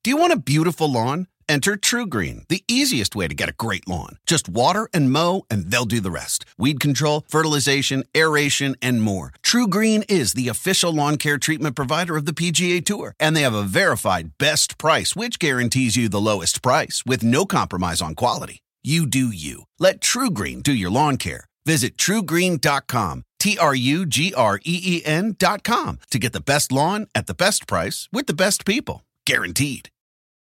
Do you want a beautiful lawn? Enter TruGreen, the easiest way to get a great lawn. Just water and mow, and they'll do the rest. Weed control, fertilization, aeration, and more. TruGreen is the official lawn care treatment provider of the PGA Tour, and they have a verified best price, which guarantees you the lowest price with no compromise on quality. You do you. Let TruGreen do your lawn care. Visit TruGreen.com, TruGreen.com, to get the best lawn at the best price with the best people. Guaranteed.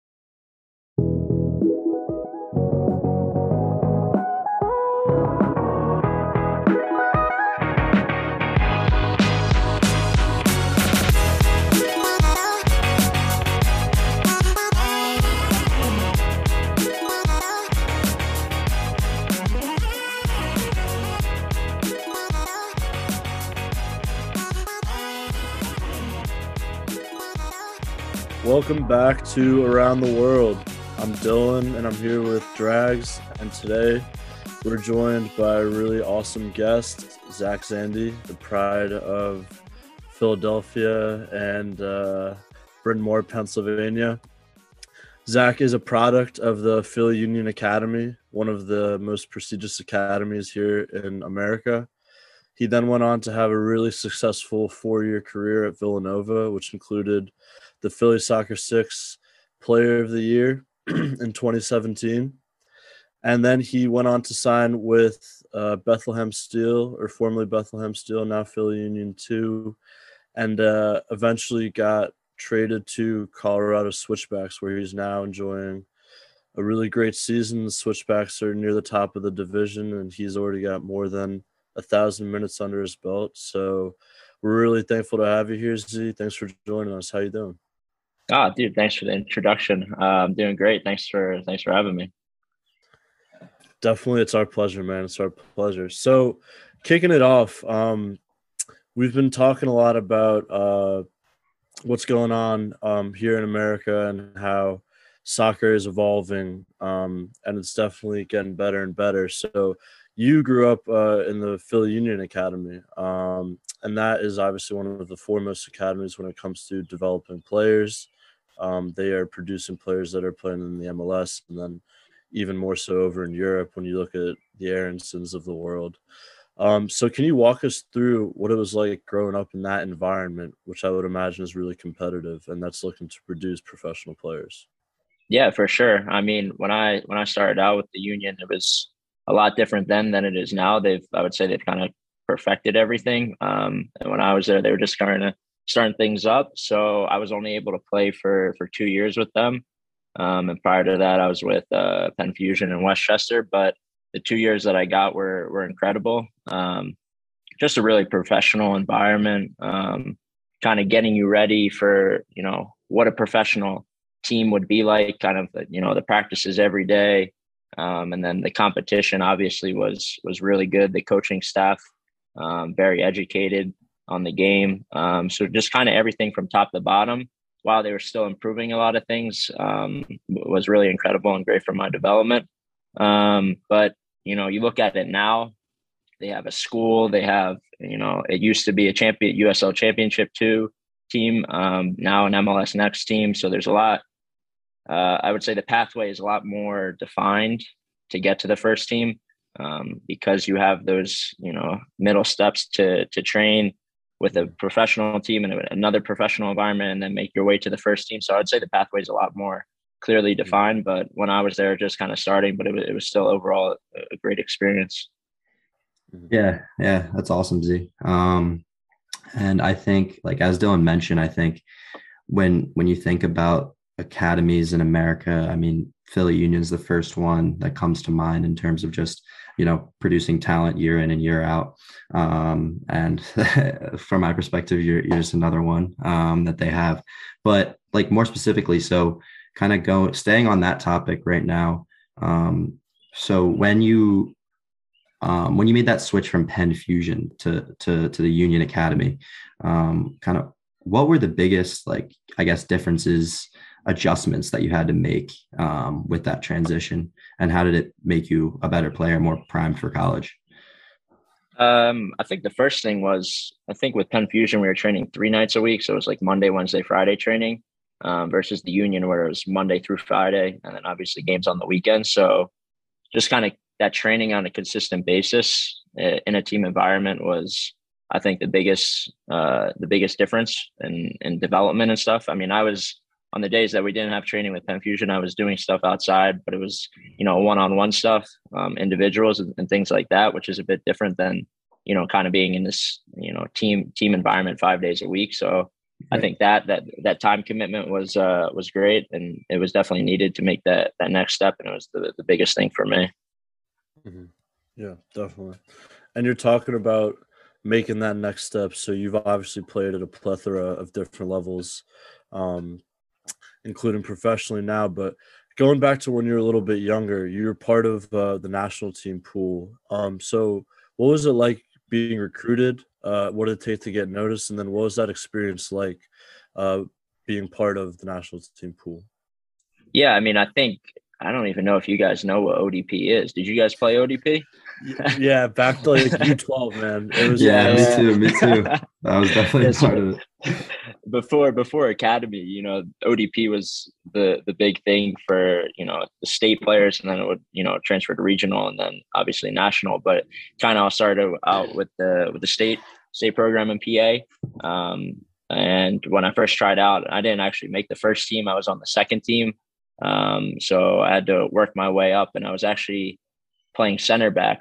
Welcome back to Around the World. I'm Dylan, and I'm here with Drags, and today we're joined by a really awesome guest, Zach Zandy, the pride of Philadelphia and Bryn Mawr, Pennsylvania. Zach is a product of the Philly Union Academy, one of the most prestigious academies here in America. He then went on to have a really successful 4-year career at Villanova, which included the Philly Soccer Six Player of the Year in 2017. And then he went on to sign with Bethlehem Steel, or formerly Bethlehem Steel, now Philly Union 2, and eventually got traded to Colorado Switchbacks, where he's now enjoying a really great season. The Switchbacks are near the top of the division, and he's already got more than 1,000 minutes under his belt. So we're really thankful to have you here, Z. Thanks for joining us. How you doing? Oh, dude, thanks for the introduction. I'm doing great. Thanks for having me. Definitely. It's our pleasure, man. It's our pleasure. So kicking it off, we've been talking a lot about what's going on here in America and how soccer is evolving, and it's definitely getting better and better. So you grew up in the Philly Union Academy, and that is obviously one of the foremost academies when it comes to developing players. They are producing players that are playing in the MLS, and then even more so over in Europe when you look at the Aaronsons of the world. So can you walk us through what it was like growing up in that environment, which I would imagine is really competitive and that's looking to produce professional players? Yeah, for sure. I mean, when I started out with the Union, it was a lot different then than it is now. I would say they've kind of perfected everything. And when I was there, they were just kind of starting things up. So I was only able to play for 2 years with them. And prior to that, I was with Penn Fusion in Westchester. But the 2 years that I got were incredible. Just a really professional environment, kind of getting you ready for, what a professional team would be like, kind of, the practices every day. And then the competition obviously was really good. The coaching staff, very educated on the game. So just kind of everything from top to bottom, while they were still improving a lot of things, was really incredible and great for my development. But, you look at it now, they have a school, they have, it used to be a USL Championship 2 team, now an MLS Next team. So there's a lot, I would say the pathway is a lot more defined to get to the first team, because you have those, middle steps to train with a professional team and another professional environment, and then make your way to the first team. So I'd say the pathway is a lot more clearly defined. But when I was there, just kind of starting, but it was still overall a great experience. Yeah, that's awesome, Z. And I think, like as Dylan mentioned, I think when you think about academies in America, I mean, Philly Union's the first one that comes to mind in terms of just, producing talent year in and year out. And from my perspective, you're just another one that they have. But like more specifically, so kind of staying on that topic right now. So when you made that switch from Penn Fusion to the Union Academy, kind of what were the biggest, differences, adjustments that you had to make with that transition, and how did it make you a better player, more primed for college? I think the first thing was, with Penn Fusion, we were training 3 nights a week. So it was like Monday, Wednesday, Friday training. versus the Union where it was Monday through Friday, and then obviously games on the weekend. So just kind of that training on a consistent basis in a team environment was, I think, the biggest difference in development and stuff. I mean, I was on the days that we didn't have training with Penn Fusion, I was doing stuff outside, but it was, one-on-one stuff, individuals and things like that, which is a bit different than, kind of being in this, team environment 5 days a week. So I think that time commitment was great, and it was definitely needed to make that next step. And it was the biggest thing for me. Mm-hmm. Yeah, definitely. And you're talking about making that next step. So you've obviously played at a plethora of different levels, including professionally now, but going back to when you were a little bit younger, you were part of the national team pool. So what was it like being recruited? What did it take to get noticed? And then what was that experience like being part of the national team pool? Yeah, I mean, I don't even know if you guys know what ODP is. Did you guys play ODP? Yeah, back to like U12, man. It was me too. I was definitely part of it. Before academy, ODP was the big thing for, the state players, and then it would, transfer to regional and then obviously national. But kind of all started out with the state program in PA. And when I first tried out, I didn't actually make the first team. I was on the second team. So I had to work my way up, and I was actually playing center back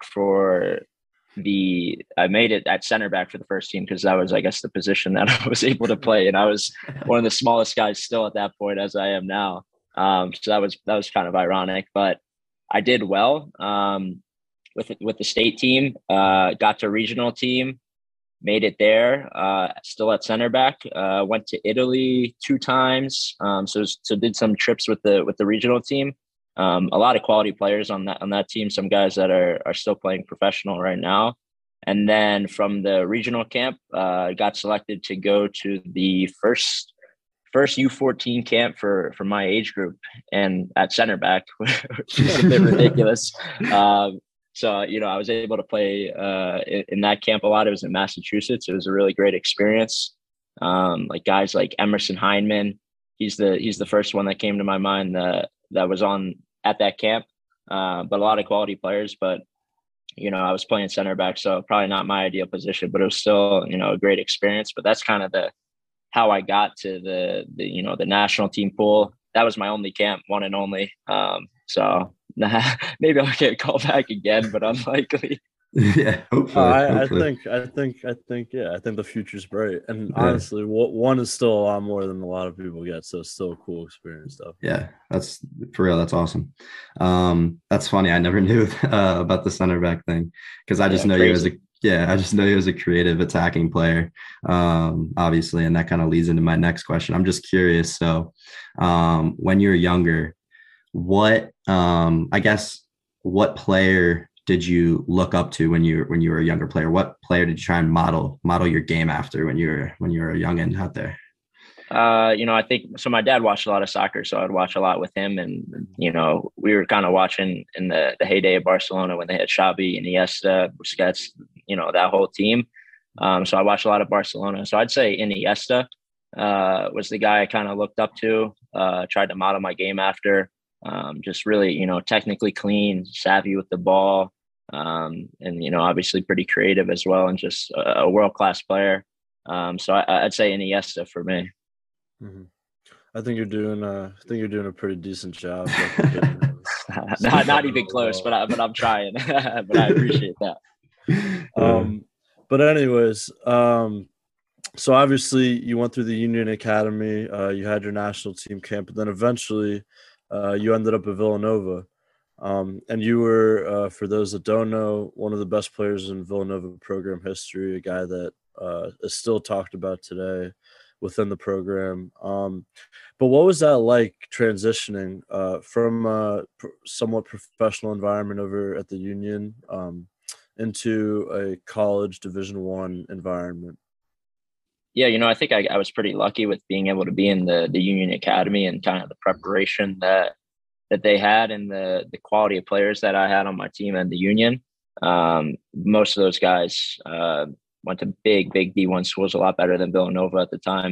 I made it at center back for the first team because that was, I guess, the position that I was able to play. And I was one of the smallest guys still at that point, as I am now. So that was kind of ironic, but I did well, with the state team, got to regional team, made it there, still at center back, went to Italy 2 times. So did some trips with the regional team. A lot of quality players on that team, some guys that are still playing professional right now. And then from the regional camp, got selected to go to the first U14 camp for my age group, and at center back, which is a bit ridiculous. So, I was able to play in that camp a lot. It was in Massachusetts. It was a really great experience. Like guys like Emerson Heineman, he's the first one that came to my mind that was on at that camp. But a lot of quality players. But I was playing center back, so probably not my ideal position. But it was still a great experience. But that's kind of how I got to the national team pool. That was my only camp, one and only. So. Nah, maybe I'll get called back again, but unlikely. Yeah, hopefully. I think the future's bright. And honestly, one is still a lot more than a lot of people get, so it's still a cool experience, though. Yeah, that's for real. That's awesome. That's funny. I never knew about the center back thing because I just know you as a creative attacking player, obviously, and that kind of leads into my next question. I'm just curious. So, when you're younger, what player did you look up to when you were a younger player? What player did you try and model your game after when you were a youngin' out there? I think so. My dad watched a lot of soccer, so I'd watch a lot with him, and we were kind of watching in the heyday of Barcelona when they had Xavi, Iniesta, Busquets, that whole team. So I watched a lot of Barcelona. So I'd say Iniesta was the guy I kind of looked up to. Tried to model my game after. Just really, technically clean, savvy with the ball, and obviously pretty creative as well, and just a world-class player. So I'd say Iniesta for me. Mm-hmm. I think you're doing a pretty decent job. not even close, but I'm trying. But I appreciate that. But anyways, so obviously you went through the Union Academy. You had your national team camp, but then eventually. You ended up at Villanova, and you were, for those that don't know, one of the best players in Villanova program history, a guy that is still talked about today within the program. But what was that like transitioning from a somewhat professional environment over at the Union into a college Division I environment? Yeah, I think I was pretty lucky with being able to be in the Union Academy and kind of the preparation that they had and the quality of players that I had on my team and the Union. Most of those guys went to big D1 schools, a lot better than Villanova at the time.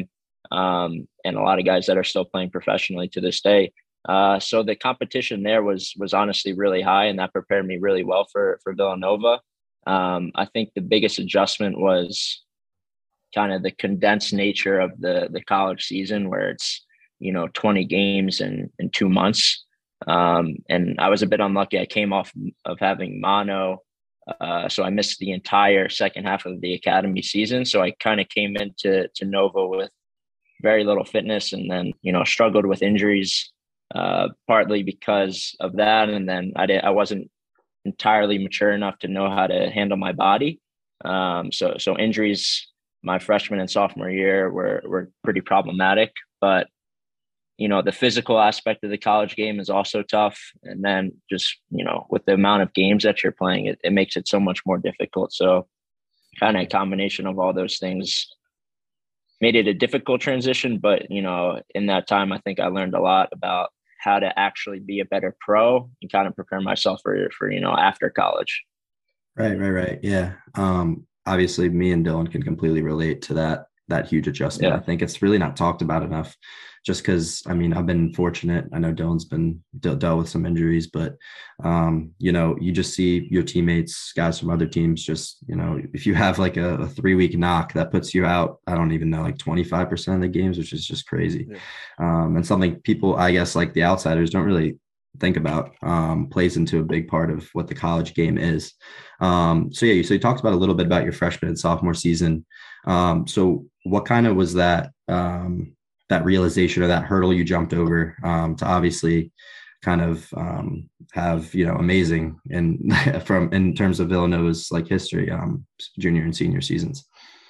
and a lot of guys that are still playing professionally to this day. So the competition there was honestly really high, and that prepared me really well for Villanova. I think the biggest adjustment was kind of the condensed nature of the college season, where it's 20 games in 2 months. And I was a bit unlucky. I came off of having mono, so I missed the entire second half of the academy season. So I kind of came into Nova with very little fitness, and then struggled with injuries, partly because of that. And then I wasn't entirely mature enough to know how to handle my body. So injuries my freshman and sophomore year were pretty problematic, but the physical aspect of the college game is also tough. And then just, with the amount of games that you're playing, it makes it so much more difficult. So kind of a combination of all those things made it a difficult transition. But, in that time, I think I learned a lot about how to actually be a better pro and kind of prepare myself for after college. Right. Yeah. Obviously me and Dylan can completely relate to that huge adjustment. Yeah. I think it's really not talked about enough, just because, I've been fortunate. I know Dylan's been dealt with some injuries, but, you just see your teammates, guys from other teams, just, if you have like a 3-week knock, that puts you out, I don't even know, like 25% of the games, which is just crazy. Yeah. And something people, I guess, like the outsiders don't really think about, plays into a big part of what the college game is. So you talked about a little bit about your freshman and sophomore season. So what kind of was that realization or that hurdle you jumped over, to obviously kind of have, amazing in terms of Villanova's like history, junior and senior seasons?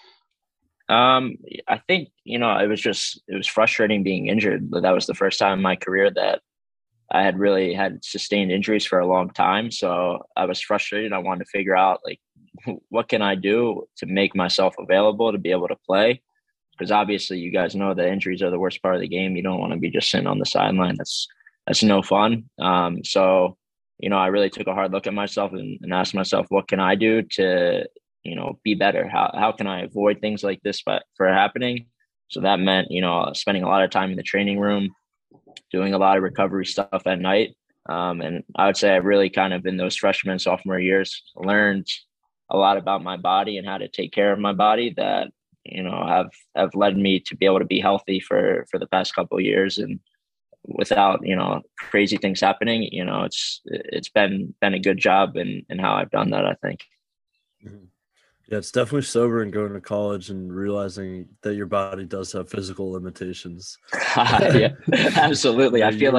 I think, it was frustrating being injured, but that was the first time in my career that I had really had sustained injuries for a long time. So I was frustrated. I wanted to figure out, like, what can I do to make myself available to be able to play? Because obviously you guys know that injuries are the worst part of the game. You don't want to be just sitting on the sideline. That's no fun. So, I really took a hard look at myself and asked myself, what can I do to, be better? How can I avoid things like this for happening? So that meant, spending a lot of time in the training room, doing a lot of recovery stuff at night. And I would say I really kind of, in those freshman and sophomore years, learned a lot about my body and how to take care of my body that, have led me to be able to be healthy for the past couple of years. And without, crazy things happening, it's been a good job in how I've done that, I think. Mm-hmm. Yeah, it's definitely sobering going to college and realizing that your body does have physical limitations. Yeah, absolutely. I feel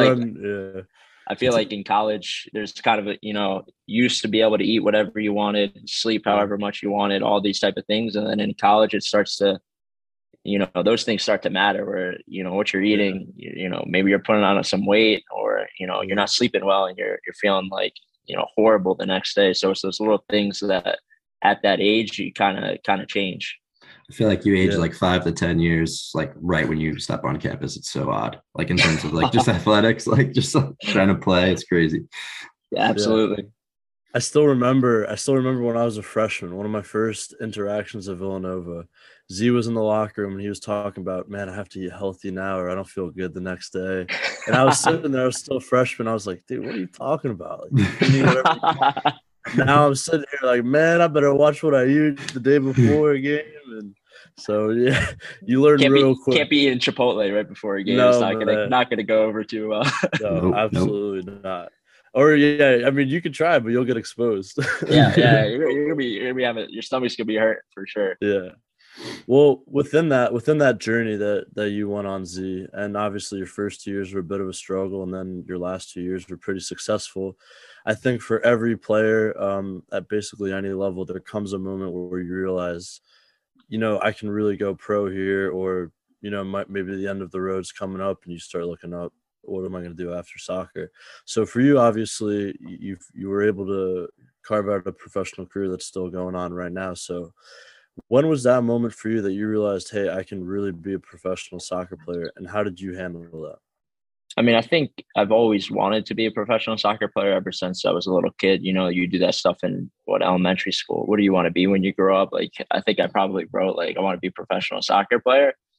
like in college, there's kind of you used to be able to eat whatever you wanted, sleep however much you wanted, all these type of things. And then in college, it starts to, those things start to matter, where, what you're eating, maybe you're putting on some weight, or, you're not sleeping well and you're feeling like, horrible the next day. So it's those little things that at that age, you kind of change. I feel like you age like 5 to 10 years, like right when you step on campus. It's so odd, like in terms of like just athletics, like just like, trying to play. It's crazy. Yeah, absolutely. Yeah. I still remember when I was a freshman, one of my first interactions at Villanova, Z was in the locker room and he was talking about, man, I have to eat healthy now or I don't feel good the next day. And I was sitting there, I was still a freshman. I was like, dude, what are you talking about? Like, you can eat whatever you want. Now I'm sitting here like, man, I better watch what I eat the day before a game. And so, yeah, you learn real quick. Can't be eating Chipotle right before a game. No, it's not gonna go over too well. No, absolutely not. Or yeah, you can try, but you'll get exposed. yeah, you're gonna be having, your stomach's gonna be hurt for sure. Yeah. Well, within that journey that you went on, Z, and obviously your first 2 years were a bit of a struggle, and then your last 2 years were pretty successful. I think for every player, at basically any level, there comes a moment where you realize, I can really go pro here, or maybe the end of the road's coming up, and you start looking up, what am I going to do after soccer? So for you, obviously, you were able to carve out a professional career that's still going on right now. So when was that moment for you that you realized, hey, I can really be a professional soccer player? And how did you handle that? I think I've always wanted to be a professional soccer player ever since I was a little kid. You do that stuff in elementary school. What do you want to be when you grow up? Like, I think I probably wrote, like, I want to be a professional soccer player.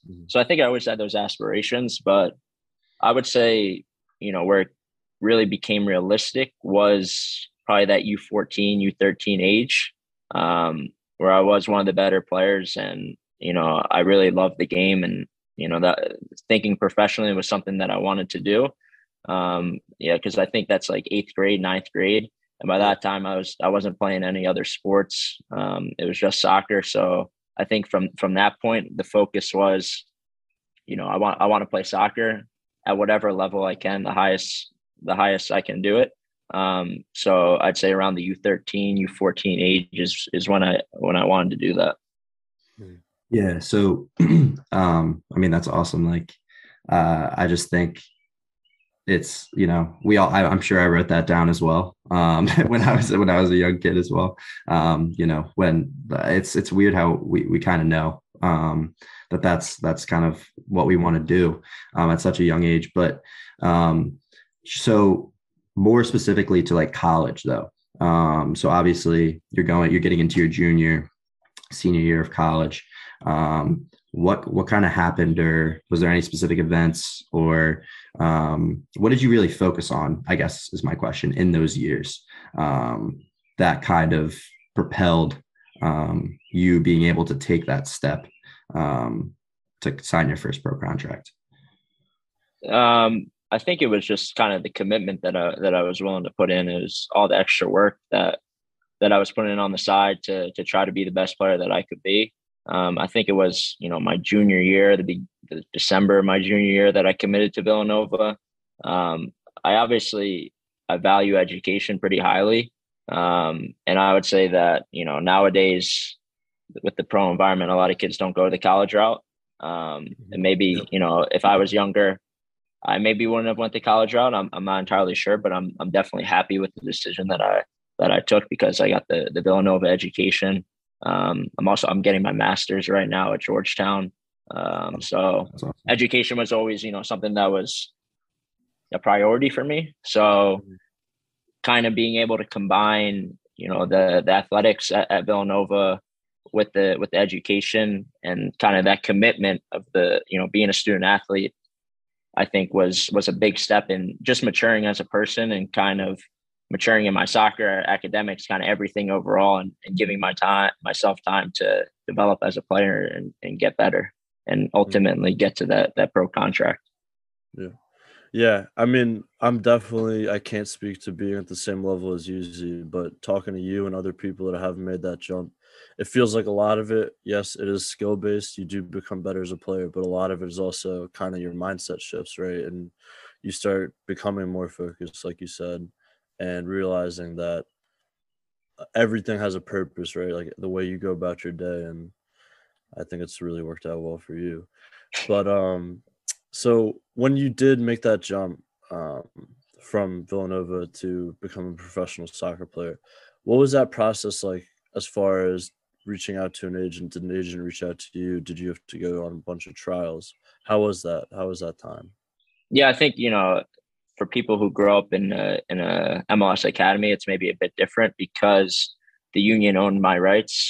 So I think I always had those aspirations, but I would say, where it really became realistic was probably that U14, U13 age, where I was one of the better players, and I really loved the game, and that thinking professionally was something that I wanted to do. Because I think that's like 8th grade, 9th grade, and by that time I wasn't playing any other sports. It was just soccer. So I think from that point, the focus was, I want to play soccer at whatever level I can, the highest I can do it. So I'd say around the U13, U14 age is when I wanted to do that. Yeah. So, I mean, that's awesome. Like, I just think it's, I'm sure I wrote that down as well. When I was a young kid as well. When it's weird how we kind of know, that's kind of what we want to do, at such a young age. But, so more specifically to like college though. So obviously you're getting into your senior year of college. What kind of happened, or was there any specific events, or what did you really focus on, I guess is my question, in those years that kind of propelled you being able to take that step to sign your first pro contract? I think it was just kind of the commitment that I was willing to put in. It was all the extra work that I was putting in on the side to try to be the best player that I could be. I think it was, my junior year, the December of my junior year, that I committed to Villanova. I value education pretty highly. And I would say that, nowadays with the pro environment, a lot of kids don't go the college route. And maybe, if I was younger, I maybe wouldn't have went the college route. I'm not entirely sure, but I'm definitely happy with the decision that I took, because I got the Villanova education. I'm getting my master's right now at Georgetown. So awesome. Education was always, something that was a priority for me. So kind of being able to combine, the athletics at Villanova with the education, and kind of that commitment of the, being a student athlete, I think was a big step in just maturing as a person, and kind of maturing in my soccer, academics, kind of everything overall, and giving myself time to develop as a player and get better, and ultimately get to that pro contract. Yeah. Yeah. I mean, I can't speak to being at the same level as you, Z, but talking to you and other people that haven't made that jump, it feels like a lot of it, yes, it is skill based. You do become better as a player, but a lot of it is also kind of your mindset shifts, right? And you start becoming more focused, like you said, and realizing that everything has a purpose, right? Like the way you go about your day. And I think it's really worked out well for you. But so when you did make that jump from Villanova to become a professional soccer player, what was that process like as far as reaching out to an agent? Did an agent reach out to you? Did you have to go on a bunch of trials? How was that? How was that time? Yeah, I think, for people who grow up in a MLS academy, it's maybe a bit different, because the union owned my rights.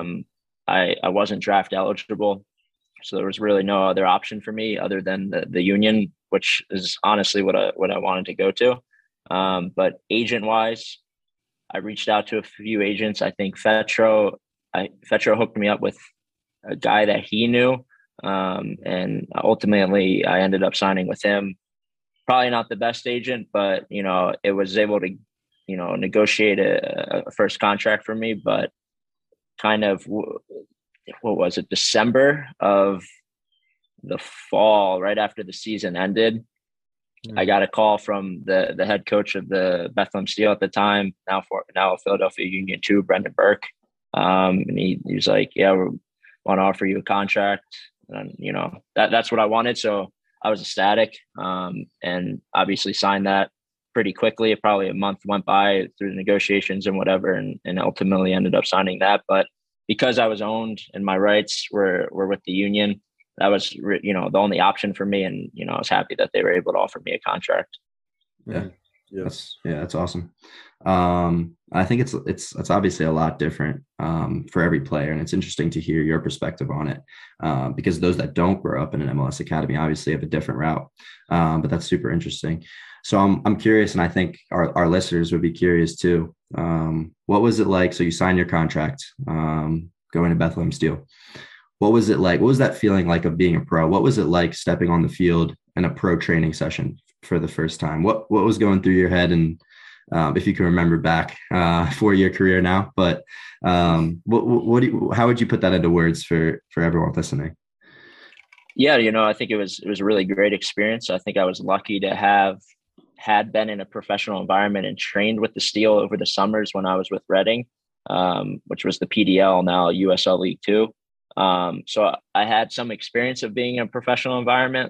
I wasn't draft eligible, so there was really no other option for me other than the union, which is honestly what I wanted to go to. But agent wise, I reached out to a few agents. I think Fetro hooked me up with a guy that he knew, and ultimately I ended up signing with him. Probably not the best agent, but it was able to negotiate a first contract for me. But kind of, what was it, December of the fall, right after the season ended, I got a call from the head coach of the Bethlehem Steel at the time, now Philadelphia Union 2, Brendan Burke. And he was like, yeah, we want to offer you a contract. And that's what I wanted. So I was ecstatic, and obviously signed that pretty quickly. Probably a month went by through the negotiations and whatever, and ultimately ended up signing that. But because I was owned and my rights were with the union, that was the only option for me. And I was happy that they were able to offer me a contract. Yeah, Yeah. That's awesome. I think it's obviously a lot different for every player, and it's interesting to hear your perspective on it because those that don't grow up in an MLS academy obviously have a different route. But that's super interesting. So I'm curious, and I think our listeners would be curious too. What was it like? So you signed your contract going to Bethlehem Steel. What was it like? What was that feeling like of being a pro? What was it like stepping on the field in a pro training session for the first time? What was going through your head? And if you can remember back 4-year career now, but how would you put that into words for everyone listening? Yeah, I think it was a really great experience. I think I was lucky to had been in a professional environment and trained with the Steel over the summers when I was with Reading, which was the PDL, now USL League Two. So I had some experience of being in a professional environment.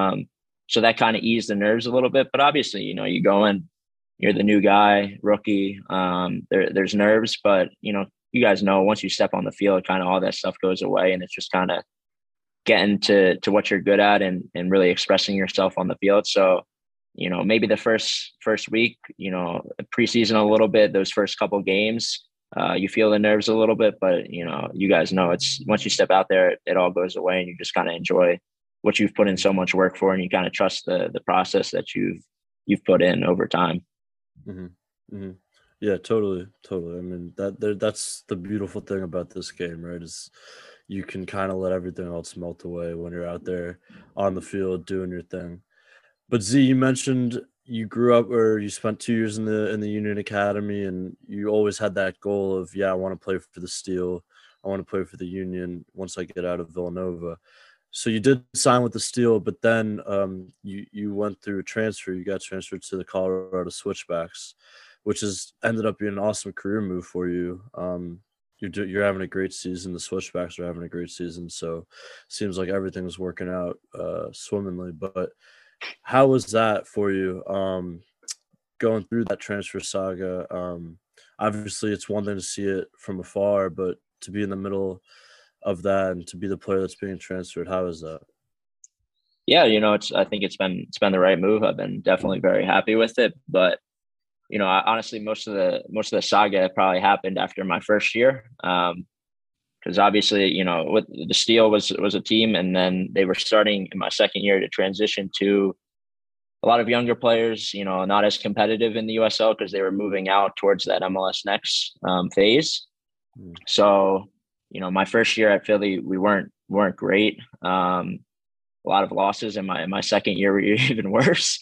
So that kind of eased the nerves a little bit, but obviously, you go in, you're the new guy, rookie. There's nerves, but you guys know once you step on the field, kind of all that stuff goes away, and it's just kind of getting to what you're good at and really expressing yourself on the field. So, maybe the first week, preseason a little bit, those first couple games, you feel the nerves a little bit, but you guys know it's once you step out there, it all goes away, and you just kind of enjoy what you've put in so much work for, and you kind of trust the process that you've put in over time. Mm-hmm. Mm-hmm. Yeah, totally. I mean, that's the beautiful thing about this game, right? Is you can kind of let everything else melt away when you're out there on the field doing your thing. But Z, you mentioned you grew up, or you spent 2 years in the Union Academy, and you always had that goal of, I want to play for the Steel, I want to play for the Union once I get out of Villanova. So you did sign with the Steel, but then you went through a transfer. You got transferred to the Colorado Switchbacks, which has ended up being an awesome career move for you. You're having a great season. The Switchbacks are having a great season. So it seems like everything's working out swimmingly. But how was that for you going through that transfer saga? Obviously, it's one thing to see it from afar, but to be in the middle of that and to be the player that's being transferred, how is that? Yeah, I think it's been the right move. I've been definitely very happy with it, but honestly, most of the saga probably happened after my first year, because obviously, with the Steel was a team, and then they were starting in my second year to transition to a lot of younger players, not as competitive in the USL because they were moving out towards that MLS Next phase. So, my first year at Philly, we weren't great. A lot of losses in my second year were even worse.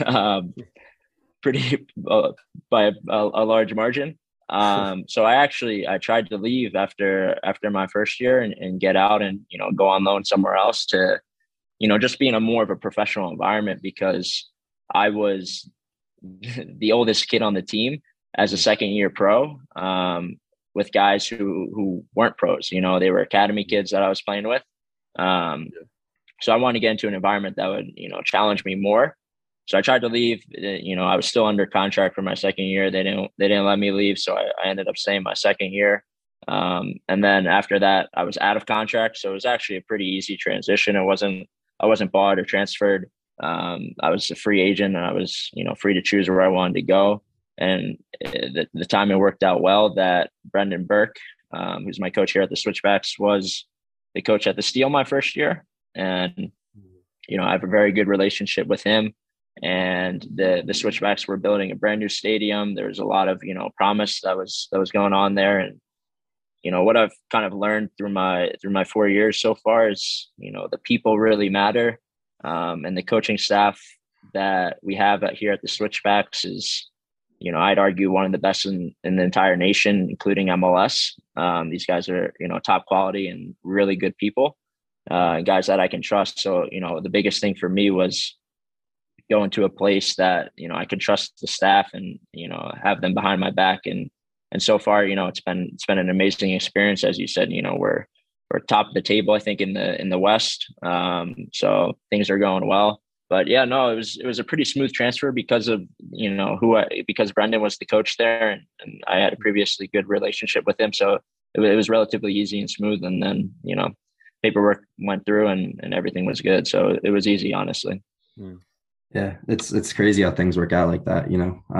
Pretty by a large margin. So I tried to leave after my first year and get out and, go on loan somewhere else to, just be in a more of a professional environment, because I was the oldest kid on the team as a second year pro, with guys who weren't pros. They were academy kids that I was playing with. So I wanted to get into an environment that would, challenge me more. So I tried to leave. I was still under contract for my second year. They didn't let me leave, so I ended up staying my second year. And then after that, I was out of contract, so it was actually a pretty easy transition. I wasn't bought or transferred. I was a free agent, and I was free to choose where I wanted to go. And the timing worked out well that Brendan Burke, who's my coach here at the Switchbacks, was the coach at the Steel my first year, and I have a very good relationship with him. And the Switchbacks were building a brand new stadium. There was a lot of promise that was going on there, and what I've kind of learned through my 4 years so far is the people really matter, and the coaching staff that we have here at the Switchbacks is I'd argue one of the best in the entire nation, including MLS. These guys are top quality and really good people, guys that I can trust. So the biggest thing for me was going to a place that I could trust the staff and have them behind my back, and so far it's been an amazing experience. As you said, we're top of the table, I think, in the West, so things are going well. But yeah, no, it was a pretty smooth transfer because of because Brendan was the coach there, and I had a previously good relationship with him, so it was relatively easy and smooth. And then paperwork went through and everything was good, so it was easy, honestly. Yeah, it's crazy how things work out like that, you know.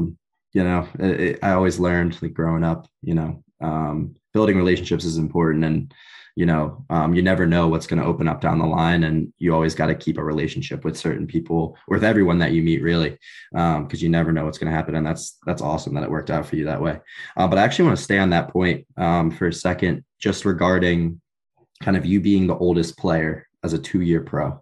I always learned like growing up, building relationships is important, and you never know what's going to open up down the line, and you always got to keep a relationship with certain people, with everyone that you meet, really, because you never know what's going to happen, and that's awesome that it worked out for you that way. But I actually want to stay on that point for a second, just regarding kind of you being the oldest player as a 2-year pro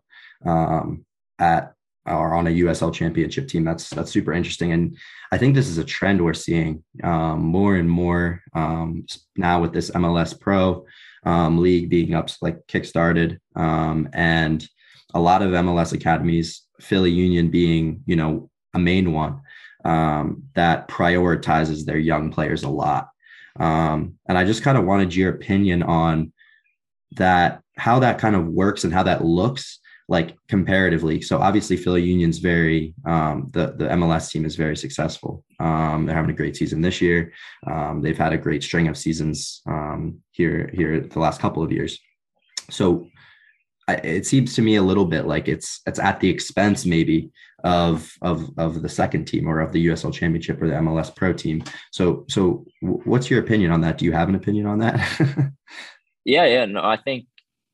at or on a USL championship team. That's super interesting. And I think this is a trend we're seeing more and more now with this MLS Pro league being up, like kickstarted, and a lot of MLS academies, Philly Union being, a main one that prioritizes their young players a lot. And I just kind of wanted your opinion on that, how that kind of works and how that looks like comparatively. So obviously Philly Union's very, the MLS team is very successful. They're having a great season this year. They've had a great string of seasons here the last couple of years. So it seems to me a little bit like it's at the expense maybe of the second team, or of the USL Championship or the MLS Pro team. So what's your opinion on that? Do you have an opinion on that? Yeah. No, I think,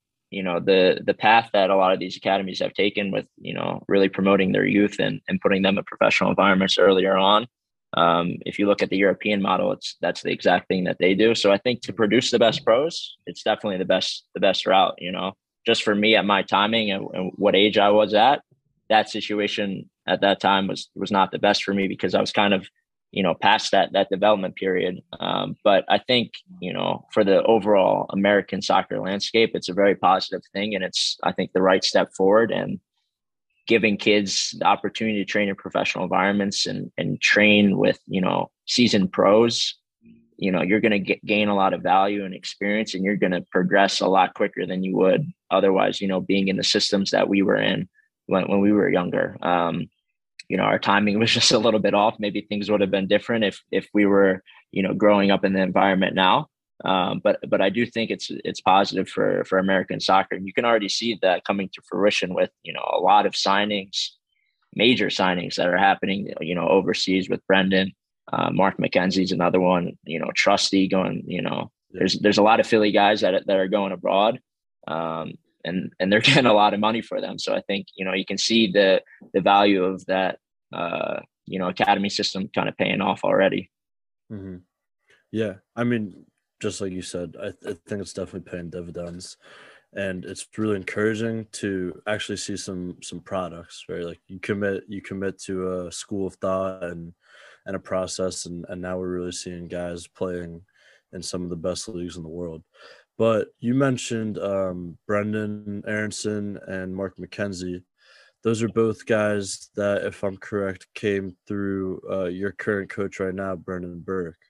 the path that a lot of these academies have taken with, really promoting their youth and putting them in professional environments earlier on. If you look at the European model, that's the exact thing that they do. So I think to produce the best pros, it's definitely the best route, just for me at my timing and what age I was at. That situation at that time was not the best for me, because I was kind of, past that development period. But I think, for the overall American soccer landscape, it's a very positive thing. And it's, I think, the right step forward, and giving kids the opportunity to train in professional environments and train with, seasoned pros. You're going to gain a lot of value and experience, and you're going to progress a lot quicker than you would otherwise, being in the systems that we were in when we were younger. Our timing was just a little bit off. Maybe things would have been different if we were, growing up in the environment now. But I do think it's positive for American soccer. And you can already see that coming to fruition with, a lot of signings, major signings that are happening, overseas with Brendan. Mark McKenzie's another one, Trusty going, there's a lot of Philly guys that are going abroad. And they're getting a lot of money for them. So I think, you can see the value of that, academy system kind of paying off already. Mm-hmm. Yeah. I mean, just like you said, I think it's definitely paying dividends, and it's really encouraging to actually see some products, right? Like you commit to a school of thought and a process. And now we're really seeing guys playing in some of the best leagues in the world. But you mentioned Brendan Aronson and Mark McKenzie. Those are both guys that, if I'm correct, came through your current coach right now, Brendan Burke.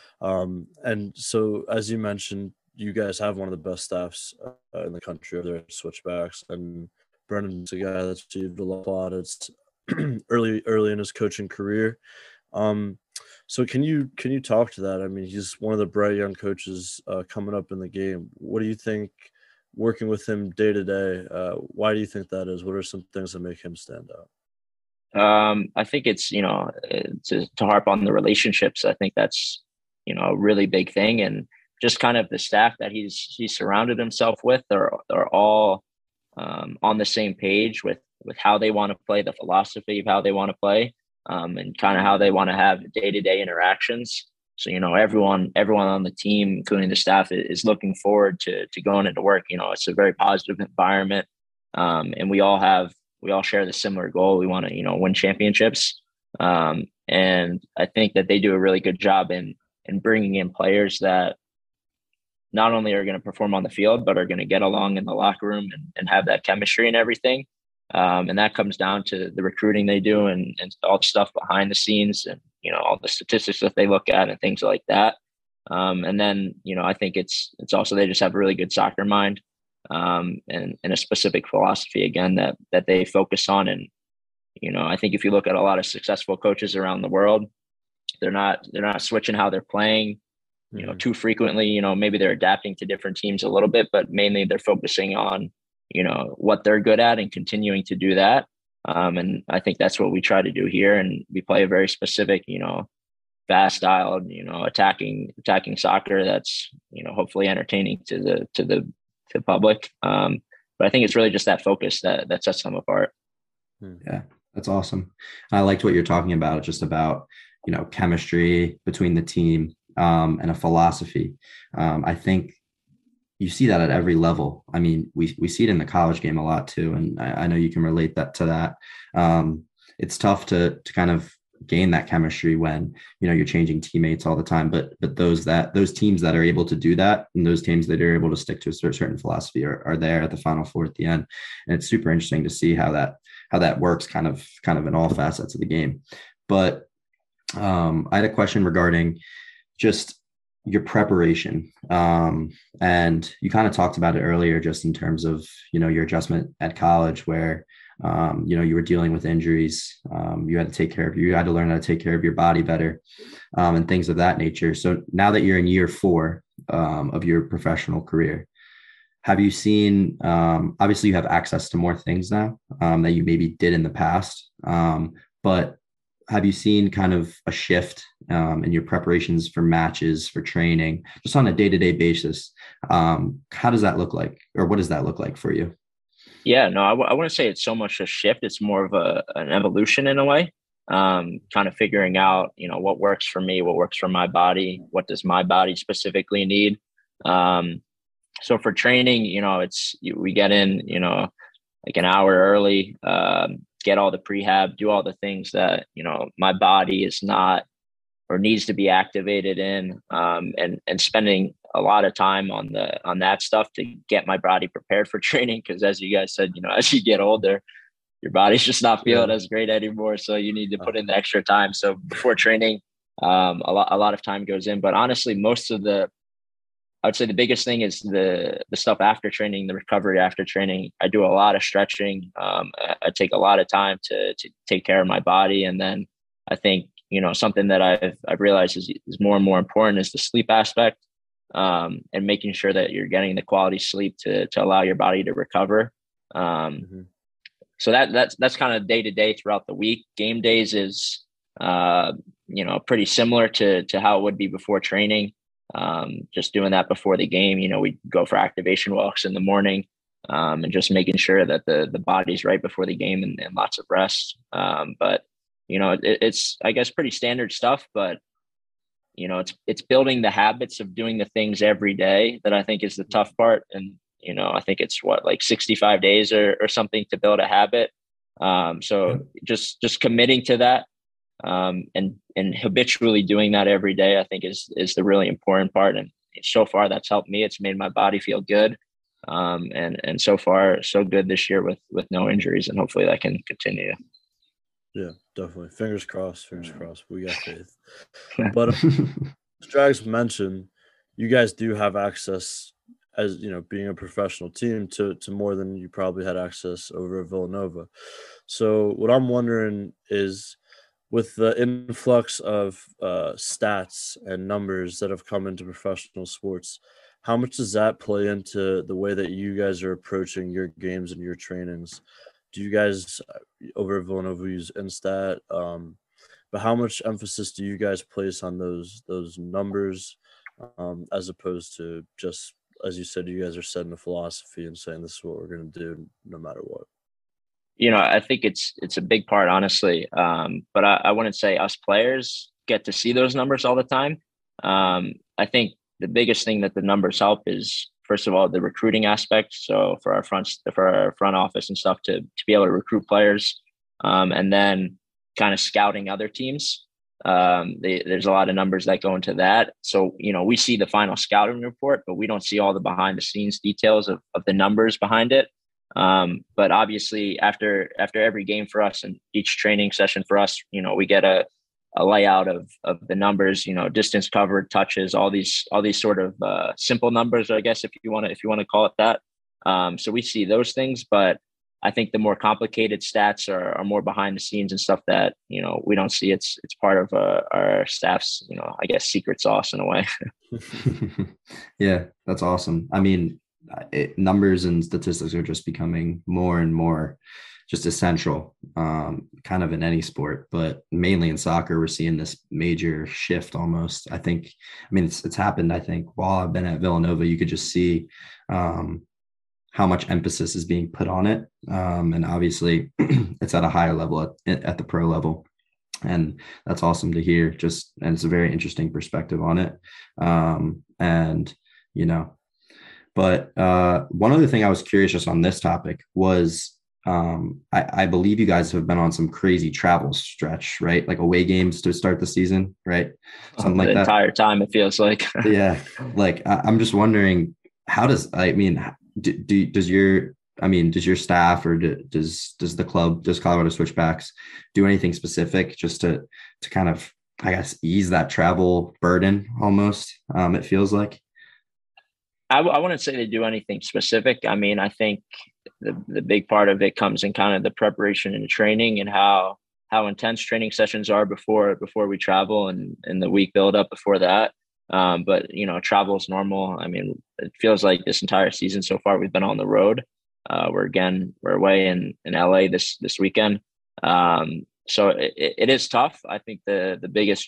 And so, as you mentioned, you guys have one of the best staffs in the country over there at Switchbacks. And Brendan's a guy that's received a lot of plaudits early in his coaching career. So can you talk to that? I mean, he's one of the bright young coaches coming up in the game. What do you think, working with him day to day? Why do you think that is? What are some things that make him stand out? I think it's, to harp on the relationships. I think that's, a really big thing. And just kind of the staff that he's surrounded himself with are all on the same page with how they want to play, the philosophy of how they want to play. And kind of how they want to have day-to-day interactions. So, everyone on the team, including the staff, is looking forward to going into work. It's a very positive environment. And we all share the similar goal. We want to, win championships. And I think that they do a really good job in bringing in players that not only are going to perform on the field, but are going to get along in the locker room and have that chemistry and everything. And that comes down to the recruiting they do and all the stuff behind the scenes and, all the statistics that they look at and things like that. And then, I think it's also, they just have a really good soccer mind and a specific philosophy, again, that they focus on. And, I think if you look at a lot of successful coaches around the world, they're not switching how they're playing, too frequently. Maybe they're adapting to different teams a little bit, but mainly they're focusing on, what they're good at and continuing to do that. And I think that's what we try to do here. And we play a very specific, fast style, attacking soccer that's, hopefully entertaining to the public. But I think it's really just that focus that sets them apart. Yeah, that's awesome. I liked what you're talking about, just about, chemistry between the team, and a philosophy. I think you see that at every level. I mean, we see it in the college game a lot too. And I know you can relate that to that. It's tough to kind of gain that chemistry when, you're changing teammates all the time, but those teams that are able to do that, and those teams that are able to stick to a certain philosophy are there at the Final Four at the end. And it's super interesting to see how that works kind of in all facets of the game. But I had a question regarding just your preparation. And you kind of talked about it earlier, just in terms of, your adjustment at college where, you were dealing with injuries. You had to learn how to take care of your body better, and things of that nature. So now that you're in year 4 of your professional career, have you seen, obviously you have access to more things now that you maybe did in the past, but have you seen kind of a shift in your preparations for matches, for training, just on a day-to-day basis? How does that look like, or what does that look like for you? Yeah, no, I wouldn't say it's so much a shift. It's more of an evolution in a way, kind of figuring out, what works for me, what works for my body, what does my body specifically need. So for training, we get in, like an hour early, get all the prehab, do all the things that, my body is not or needs to be activated in, and spending a lot of time on that stuff to get my body prepared for training. Cause as you guys said, as you get older, your body's just not feeling as great anymore. So you need to put in the extra time. So before training, a lot of time goes in, but honestly, I would say the biggest thing is the stuff after training, the recovery after training. I do a lot of stretching. I take a lot of time to take care of my body. And then I think, something that I've realized is more and more important is the sleep aspect, and making sure that you're getting the quality sleep to allow your body to recover. So that's kind of day to day throughout the week. Game days is, pretty similar to how it would be before training. Just doing that before the game, we go for activation walks in the morning, and just making sure that the body's right before the game, and lots of rest. But, it's, I guess, pretty standard stuff, but, it's building the habits of doing the things every day that I think is the tough part. And, I think it's like 65 days or something to build a habit. So just committing to that, and habitually doing that every day, I think is the really important part. And so far that's helped me. It's made my body feel good. And so far so good this year with no injuries, and hopefully that can continue. Yeah, definitely. Fingers crossed. We got faith. But as Drags mentioned, you guys do have access, as being a professional team, to more than you probably had access over at Villanova. So what I'm wondering is, with the influx of stats and numbers that have come into professional sports, how much does that play into the way that you guys are approaching your games and your trainings? Do you guys over at Villanova use Instat? But how much emphasis do you guys place on those numbers, as opposed to just, as you said, you guys are setting a philosophy and saying this is what we're going to do no matter what? I think it's a big part, honestly. But I wouldn't say us players get to see those numbers all the time. I think the biggest thing that the numbers help is, first of all, the recruiting aspect. So for our front office and stuff to be able to recruit players, and then kind of scouting other teams. There's a lot of numbers that go into that. So, we see the final scouting report, but we don't see all the behind the scenes details of the numbers behind it. But obviously after every game for us and each training session for us, we get a layout of the numbers, distance covered, touches, all these sort of simple numbers, I guess, if you want to call it that. So we see those things, but I think the more complicated stats are more behind the scenes and stuff that, we don't see. It's part of our staff's, I guess, secret sauce in a way. Yeah, that's awesome. I mean, numbers and statistics are just becoming more and more just essential, kind of in any sport, but mainly in soccer, we're seeing this major shift almost. I mean, it's happened. I think while I've been at Villanova, you could just see how much emphasis is being put on it. And obviously it's at a higher level at the pro level. And that's awesome to hear. And it's a very interesting perspective on it. And, but one other thing I was curious just on this topic was, I believe you guys have been on some crazy travel stretch, right? Like away games to start the season, right? Something like that. The entire time, it feels like. Yeah. Like, I'm just wondering, does your staff or does the club, does Colorado Switchbacks do anything specific just to kind of, I guess, ease that travel burden almost? It feels like. I wouldn't say they do anything specific. I mean, I think the big part of it comes in kind of the preparation and training and how intense training sessions are before we travel and the week build up before that. But travel is normal. I mean, it feels like this entire season so far we've been on the road. We're away in LA this weekend. So it is tough. I think the biggest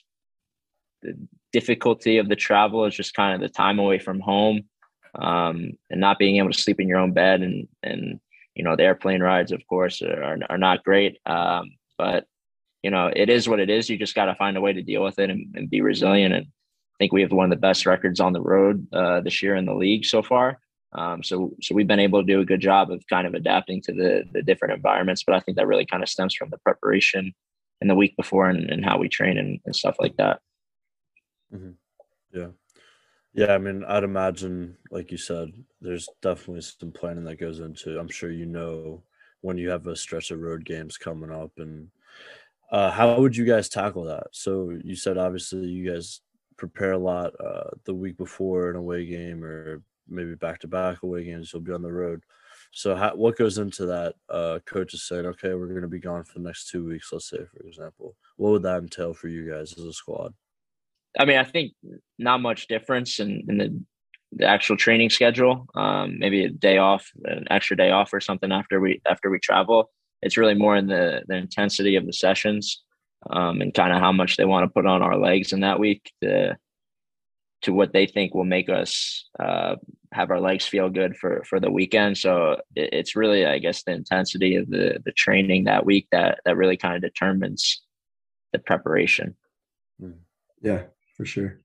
difficulty of the travel is just kind of the time away from home, and not being able to sleep in your own bed, and the airplane rides, of course, are not great. But it is what it is. You just got to find a way to deal with it and be resilient. And I think we have one of the best records on the road this year in the league so far. So we've been able to do a good job of kind of adapting to the different environments, but I think that really kind of stems from the preparation in the week before and how we train and stuff like that. Mm-hmm. Yeah. Yeah. I mean, I'd imagine, like you said, there's definitely some planning that goes into, I'm sure, when you have a stretch of road games coming up, and how would you guys tackle that? So you said, obviously you guys prepare a lot the week before an away game, or maybe back-to-back away games, you'll be on the road. So what goes into that? Coach is saying, okay, we're going to be gone for the next 2 weeks, let's say, for example. What would that entail for you guys as a squad? I mean, I think not much difference in the actual training schedule. Maybe a day off, an extra day off or something after we travel. It's really more in the intensity of the sessions, and kind of how much they want to put on our legs in that week to what they think will make us have our legs feel good for the weekend. So it's really, I guess, the intensity of the training that week that really kind of determines the preparation. Yeah, for sure.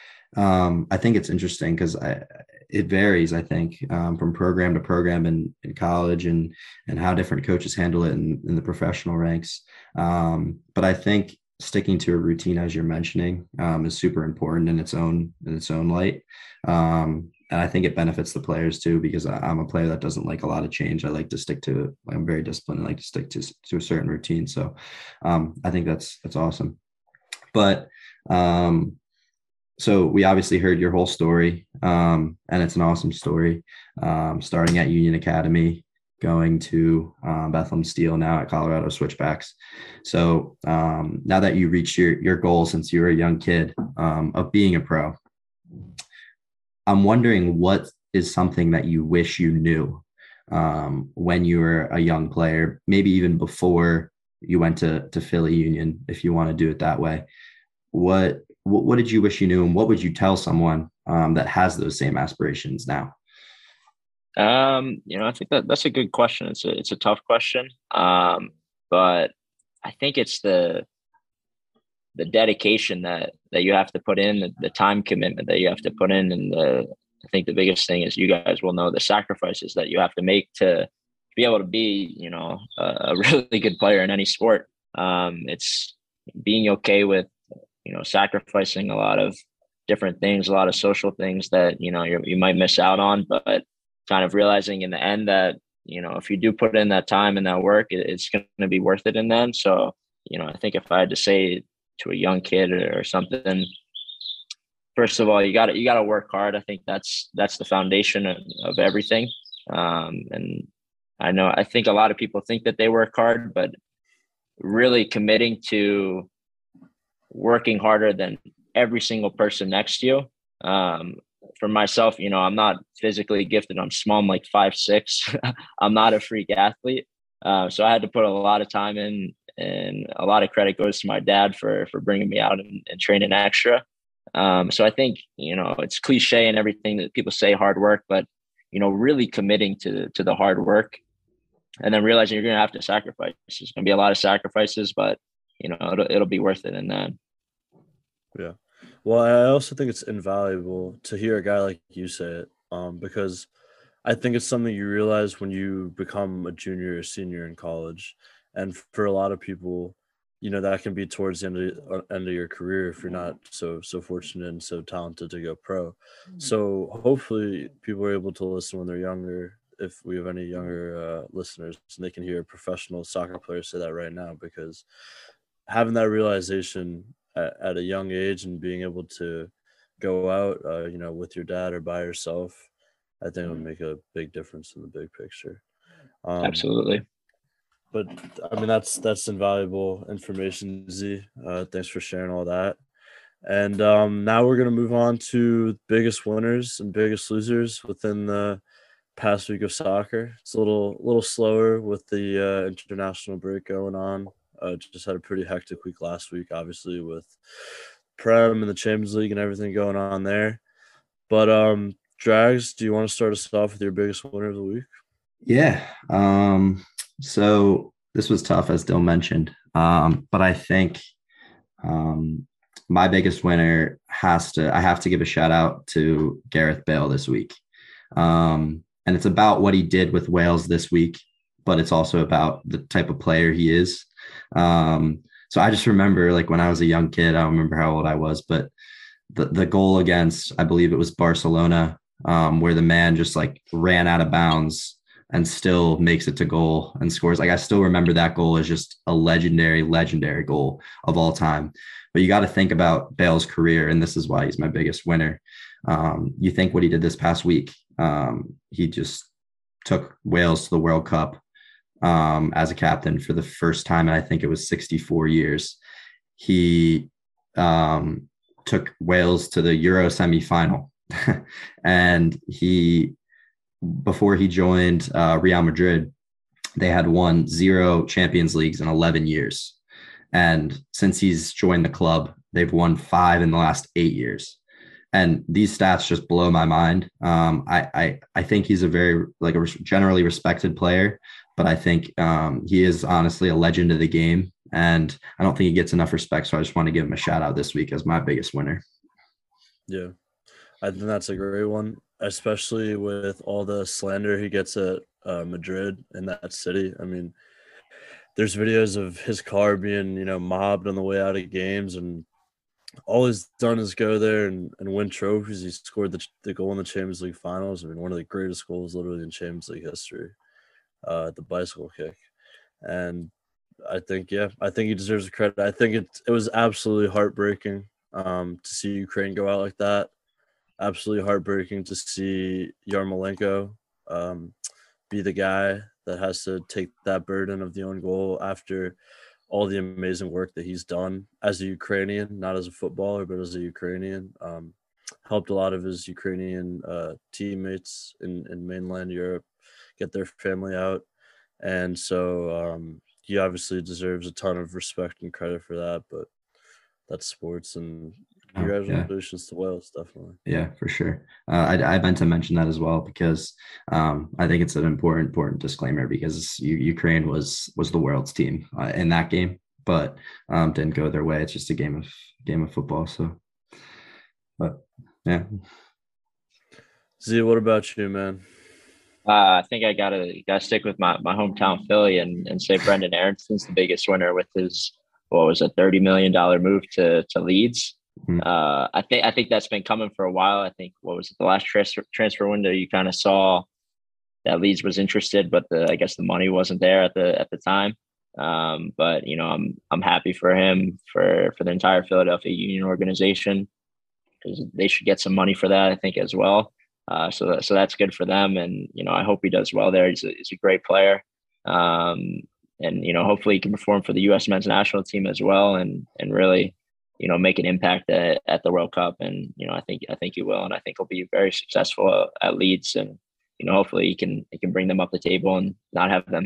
I think it's interesting because it varies, I think, from program to program in college and how different coaches handle it in the professional ranks. But I think sticking to a routine, as you're mentioning, is super important in its own light. And I think it benefits the players too, because I'm a player that doesn't like a lot of change. I like to stick to, I'm very disciplined. I like to stick to a certain routine. So I think that's awesome. But so we obviously heard your whole story, and it's an awesome story, starting at Union Academy, going to Bethlehem Steel, now at Colorado Switchbacks. So now that you reached your goal since you were a young kid of being a pro, I'm wondering what is something that you wish you knew when you were a young player, maybe even before you went to Philly Union, if you want to do it that way. What did you wish you knew, and what would you tell someone that has those same aspirations now? I think that's a good question. It's a tough question. But I think it's the dedication that you have to put in, the time commitment that you have to put in. And I think the biggest thing is, you guys will know, the sacrifices that you have to make to be able to be, a really good player in any sport. It's being okay with, sacrificing a lot of different things, a lot of social things that, you might miss out on, but kind of realizing in the end that, if you do put in that time and that work, it's going to be worth it in the end. So, I think if I had to say to a young kid or something, first of all, you got to work hard. I think that's the foundation of everything. And I think a lot of people think that they work hard, but really committing to working harder than every single person next to you. For myself, I'm not physically gifted. I'm small. I'm like 5'6". I'm not a freak athlete. So I had to put a lot of time in, and a lot of credit goes to my dad for bringing me out and training extra. So I think, it's cliche and everything that people say hard work, but, really committing to the hard work and then realizing you're going to have to sacrifice. There's going to be a lot of sacrifices, but, it'll be worth it in the end. Yeah. Well, I also think it's invaluable to hear a guy like you say it, because I think it's something you realize when you become a junior or senior in college. And for a lot of people, that can be towards the end of your career if you're not so fortunate and so talented to go pro. So hopefully people are able to listen when they're younger. If we have any younger listeners, and they can hear a professional soccer player say that right now, because having that realization at a young age and being able to go out, with your dad or by yourself, I think it would make a big difference in the big picture. Absolutely. But I mean, that's invaluable information, Z. Thanks for sharing all that. And now we're gonna move on to biggest winners and biggest losers within the past week of soccer. It's a little slower with the international break going on. Just had a pretty hectic week last week, obviously with Prem and the Champions League and everything going on there. But Drags, do you want to start us off with your biggest winner of the week? Yeah. So this was tough, as Dill mentioned. But I think my biggest winner I have to give a shout out to Gareth Bale this week. And it's about what he did with Wales this week, but it's also about the type of player he is. So I just remember, like, when I was a young kid, I don't remember how old I was, but the goal against, I believe it was Barcelona, where the man just like ran out of bounds and still makes it to goal and scores. Like, I still remember that goal as just a legendary goal of all time. But you got to think about Bale's career, and this is why he's my biggest winner. You think what he did this past week. He just took Wales to the World Cup as a captain for the first time, and I think it was 64 years. He took Wales to the Euro semifinal. And before he joined Real Madrid, they had won 0 Champions Leagues in 11 years. And since he's joined the club, they've won 5 in the last 8 years. And these stats just blow my mind. I think he's a very generally respected player, but I think he is honestly a legend of the game. And I don't think he gets enough respect. So I just want to give him a shout out this week as my biggest winner. Yeah, I think that's a great one, especially with all the slander he gets at Madrid in that city. I mean, there's videos of his car being, mobbed on the way out of games, and all he's done is go there and win trophies. He scored the goal in the Champions League finals. I mean, one of the greatest goals literally in Champions League history, the bicycle kick. And I think he deserves the credit. I think it was absolutely heartbreaking to see Ukraine go out like that. Absolutely heartbreaking to see Yarmolenko be the guy that has to take that burden of the own goal after all the amazing work that he's done as a Ukrainian, not as a footballer, but as a Ukrainian. Helped a lot of his Ukrainian teammates in mainland Europe get their family out. And so he obviously deserves a ton of respect and credit for that, but that's sports, and congratulations to Wales, definitely. Yeah, for sure. I meant to mention that as well because I think it's an important disclaimer because Ukraine was the world's team in that game, but didn't go their way. It's just a game of football. So, but yeah. Z, what about you, man? I think I gotta stick with my hometown Philly and say Brendan Aaronson's the biggest winner with his $30 million move to Leeds. Mm-hmm. I think that's been coming for a while. I think the last transfer window you kind of saw that Leeds was interested, but I guess the money wasn't there at the time. But I'm happy for him for the entire Philadelphia Union organization because they should get some money for that, I think, as well. So that's good for them, and I hope he does well there. He's a great player, and hopefully he can perform for the U.S. men's national team as well, and really make an impact at the World Cup. And I think he will, and I think he'll be very successful at Leeds, and hopefully he can bring them up the table and not have them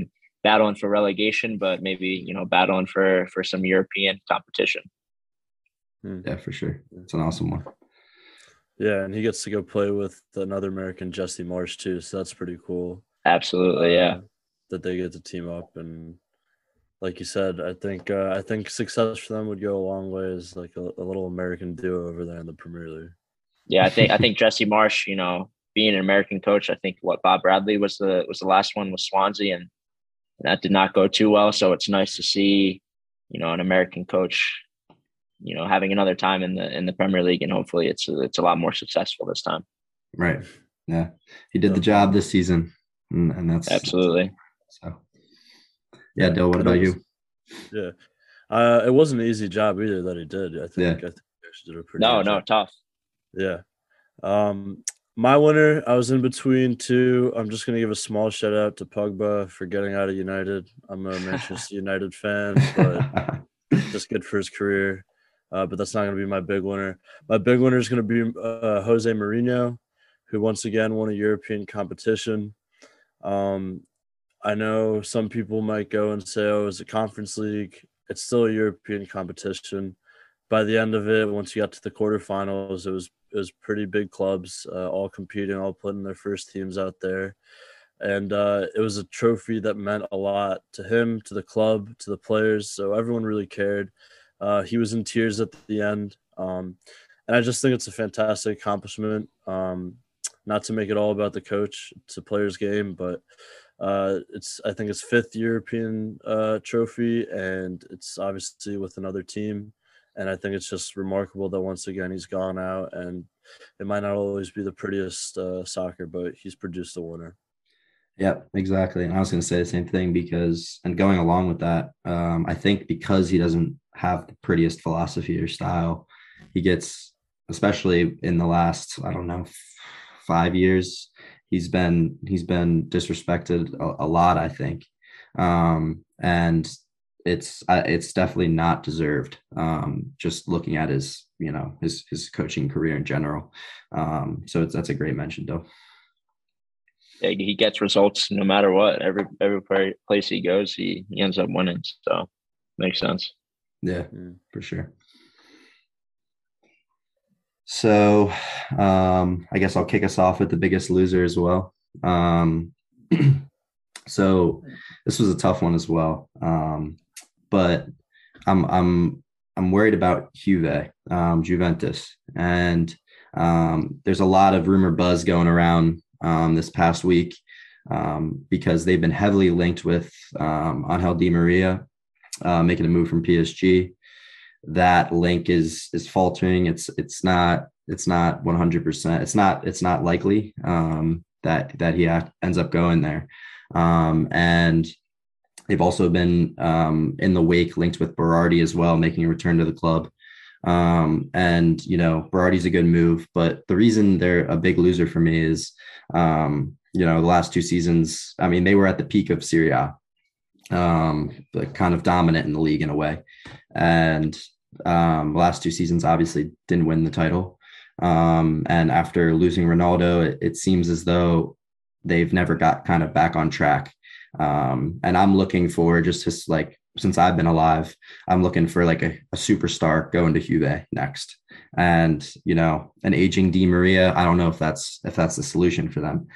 battling for relegation, but maybe battling for some European competition. Yeah, for sure. It's an awesome one. Yeah, and he gets to go play with another American, Jesse Marsh, too. So that's pretty cool. Absolutely, yeah. That they get to team up, and like you said, I think success for them would go a long way as like a little American duo over there in the Premier League. Yeah, I think Jesse Marsh, being an American coach, I think Bob Bradley was the last one with Swansea, and that did not go too well. So it's nice to see, an American coach, having another time in the Premier League, and hopefully it's a lot more successful this time. Right. Yeah, he did the job this season, and that's absolutely. So, yeah, Dill, what about you? Yeah, it wasn't an easy job either that he did. I think he actually did a pretty good job. Tough. Yeah. My winner, I was in between two. I'm just going to give a small shout out to Pogba for getting out of United. I'm a Manchester United fan, but just good for his career. But that's not going to be my big winner. My big winner is going to be Jose Mourinho, who once again won a European competition. I know some people might go and say, oh, it's a conference league. It's still a European competition. By the end of it, once you got to the quarterfinals, it was pretty big clubs, all competing, all putting their first teams out there. And it was a trophy that meant a lot to him, to the club, to the players. So everyone really cared. He was in tears at the end. And I just think it's a fantastic accomplishment. Not to make it all about the coach, it's a player's game, but I think it's fifth European trophy, and it's obviously with another team. And I think it's just remarkable that once again he's gone out, and it might not always be the prettiest soccer, but he's produced a winner. Yeah, exactly. And I was going to say the same thing and going along with that, I think because he doesn't have the prettiest philosophy or style, he gets, especially in the last, 5 years, he's been disrespected a lot, I think. And it's definitely not deserved. Just looking at his coaching career in general. So that's a great mention, though. Yeah, he gets results no matter what. Every place he goes, he ends up winning. So makes sense. Yeah, for sure. So I guess I'll kick us off with the biggest loser as well. So this was a tough one as well. But I'm worried about Juventus, and there's a lot of rumor buzz going around this past week because they've been heavily linked with Angel Di Maria making a move from PSG. That link is faltering. It's not 100%. It's not likely that he ends up going there. And they've also been in the wake linked with Berardi as well, making a return to the club. And Berardi's a good move, but the reason they're a big loser for me is the last 2 seasons. I mean, they were at the peak of Serie A, but kind of dominant in the league in a way. And the last 2 seasons obviously didn't win the title. And after losing Ronaldo, it seems as though they've never got kind of back on track. And I'm looking for just like, since I've been alive, I'm looking for like a superstar going to Juve next. And, an aging Di Maria, I don't know if that's the solution for them.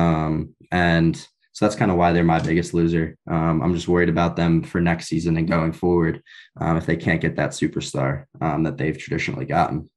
And so that's kind of why they're my biggest loser. I'm just worried about them for next season and going forward if they can't get that superstar that they've traditionally gotten.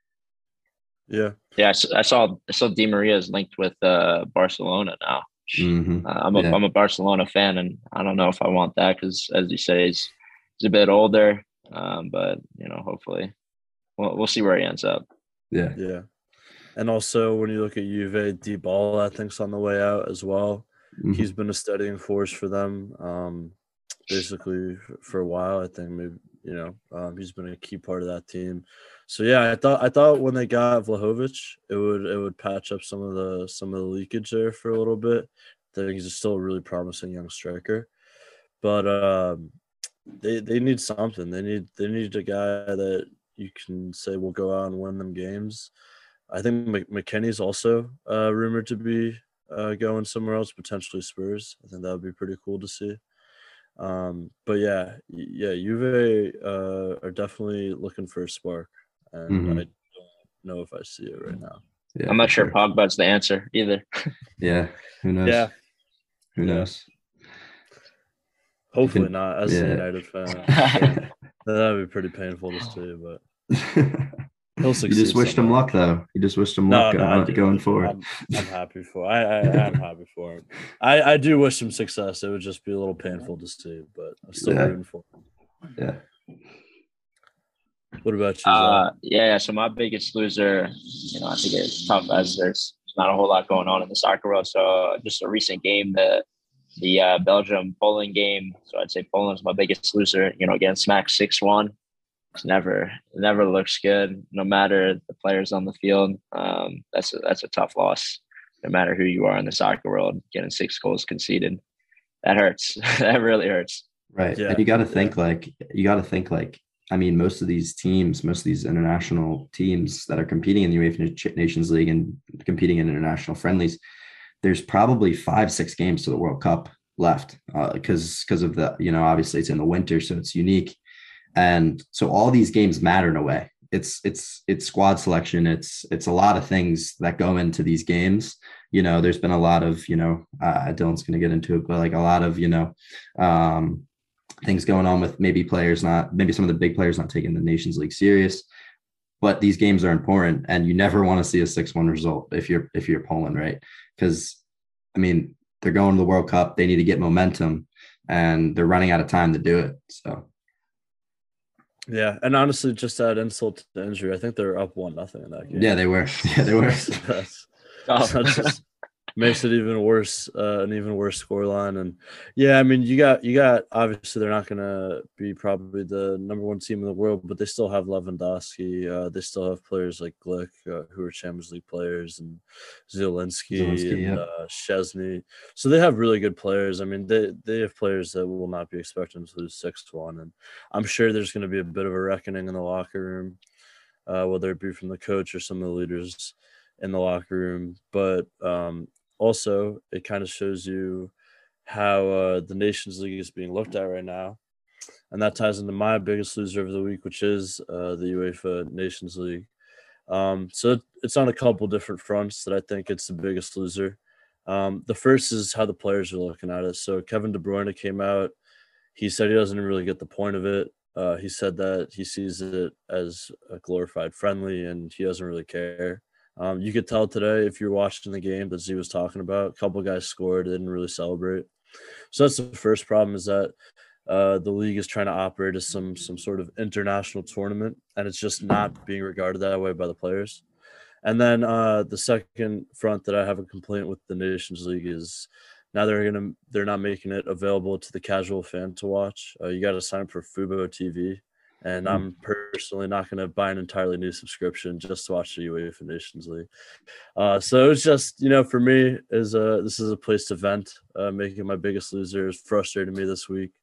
Yeah. Yeah, I saw Di Maria is linked with Barcelona now. Mm-hmm. I'm a Barcelona fan, and I don't know if I want that because, as you say, he's a bit older. But hopefully, we'll see where he ends up. Yeah. Yeah. And also, when you look at Juve, Dybala, I think's on the way out as well. Mm-hmm. He's been a steadying force for them, basically for a while. I think maybe he's been a key part of that team. So yeah, I thought when they got Vlahovic, it would patch up some of the leakage there for a little bit. I think he's still a really promising young striker, but they need something. They need a guy that you can say will go out and win them games. I think McKennie's also rumored to be going somewhere else, potentially Spurs. I think that would be pretty cool to see. But yeah, Juve are definitely looking for a spark, and I don't know if I see it right now. Yeah, I'm not sure sure. Pogba's the answer either. Yeah, who knows? Yeah. Who knows? Hopefully not, as a United fan. That'd be pretty painful to see, but he'll succeed. You just wished him luck, though. You just wished him luck going forward. I'm happy for. I'm happy for him. I do wish him success. It would just be a little painful to see, but I'm still rooting for him. Yeah. What about you? Yeah. So my biggest loser, I think it's tough as there's not a whole lot going on in the soccer world. So just a recent game, the Belgium-Poland game. So I'd say Poland's my biggest loser. Getting smacked 6-1. It never looks good. No matter the players on the field, that's a tough loss. No matter who you are in the soccer world, getting 6 goals conceded, that hurts. That really hurts. Right. Yeah. And you got to think like, I mean, most of these international teams that are competing in the UEFA Nations League and competing in international friendlies, there's probably 5-6 games to the World Cup left because of the, obviously it's in the winter, so it's unique. And so all these games matter in a way. It's squad selection. It's a lot of things that go into these games. There's been a lot of, Dylan's going to get into it, but like a lot of, things going on with maybe some of the big players not taking the Nations League serious, but these games are important and you never want to see a 6-1 result if you're Poland, right? Because I mean, they're going to the World Cup. They need to get momentum and they're running out of time to do it. So. Yeah, and honestly, just to add insult to injury, I think they're up 1-0 in that game. Yeah, they were. That just makes it even worse, an even worse scoreline. And yeah, I mean, you got. Obviously, they're not going to be probably the number 1 team in the world, but they still have Lewandowski. They still have players like Glick, who are Champions League players, and Zielinski and Szczesny. So they have really good players. I mean, they have players that will not be expecting to lose 6-1, and I'm sure there's going to be a bit of a reckoning in the locker room, whether it be from the coach or some of the leaders in the locker room. But also, it kind of shows you how the Nations League is being looked at right now. And that ties into my biggest loser of the week, which is the UEFA Nations League. So it's on a couple different fronts that I think it's the biggest loser. The first is how the players are looking at it. So Kevin De Bruyne came out. He said he doesn't really get the point of it. He said that he sees it as a glorified friendly and he doesn't really care. You could tell today, if you're watching the game that Z was talking about, a couple guys scored, didn't really celebrate. So that's the first problem, is that the league is trying to operate as some sort of international tournament, and it's just not being regarded that way by the players. And then the second front that I have a complaint with the Nations League is now they're not making it available to the casual fan to watch. You got to sign up for Fubo TV. And I'm personally not going to buy an entirely new subscription just to watch the UEFA Nations League. So it's just, for me, this is a place to vent. Making my biggest loser is frustrating me this week.